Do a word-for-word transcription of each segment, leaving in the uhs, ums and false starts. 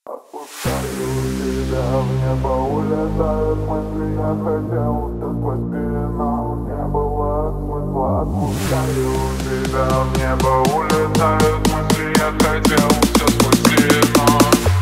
Отпускаю тебя в небо, улетают мысли, я хотел все сквозь пелену, не было смысла. Отпускаю тебя в небо, улетают мысли, я хотел все сквозь пелену.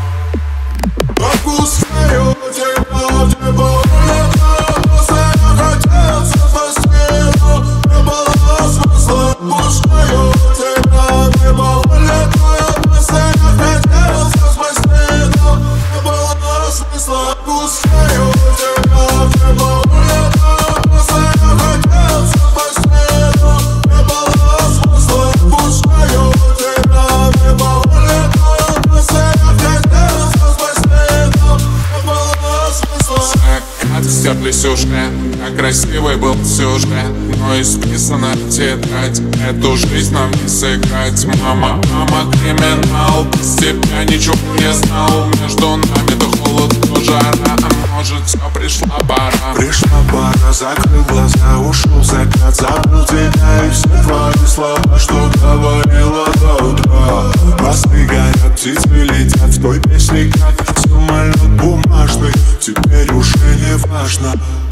Отпускаю тебя в небо, улетают мысли, я хотел все сквозь пелену, не было смысла. Отпускаю тебя в небо, улетают мысли, я хотел все сквозь пелену, не было смысла. Отпускаю тебя в небо, улетают мысли, я хотел все сквозь пелену, не было смысла. Отпускаю тебя в небо, улетают мысли, я хотел все сквозь пелену, не было смысла. Закат стерли сюжет, как красивый был сюжет, но исписана тетрадь. Эту жизнь нам не сыграть. Мама, мама, криминал, без тебя ничего не знал. Между нами то холод, то жара, а может все пришла пора. Пришла пора, закрыл глаза, ушел закат, забыл тебя и все твои слова, что говорила до утра. Мосты горят, птицы летят, в той песне как самолет бумажный. Теперь уже не важно.